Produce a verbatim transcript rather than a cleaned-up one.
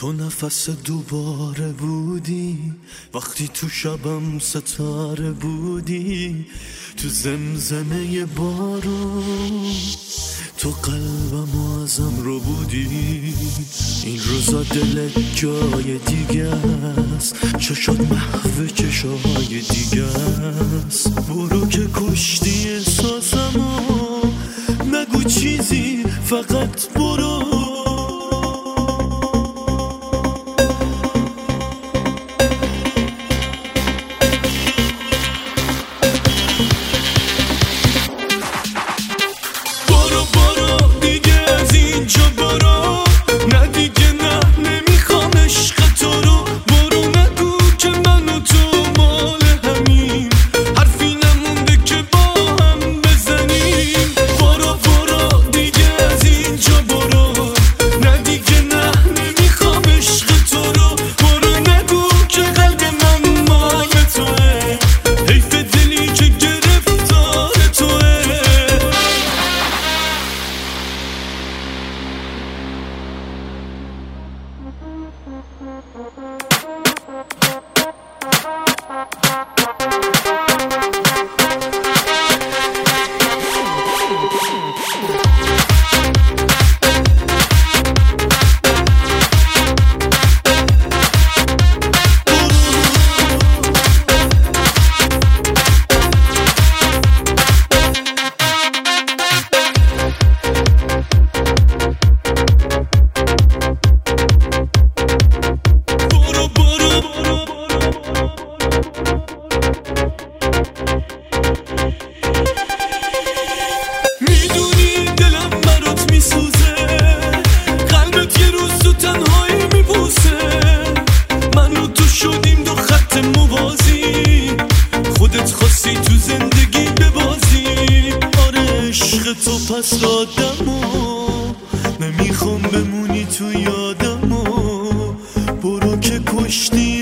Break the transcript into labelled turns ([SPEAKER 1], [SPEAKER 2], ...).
[SPEAKER 1] تو نفس دوباره بودی وقتی تو شبم ستاره بودی، تو زمزمه بارون تو قلبم ازم رو بودی. این روزا دلت جای دیگه است، چشات محو چشای دیگه است. برو که کشتی احساسمو، نگو چیزی فقط برو. تو پس دادمو نمیخوام بمونی تو یادمو، برو که کشتی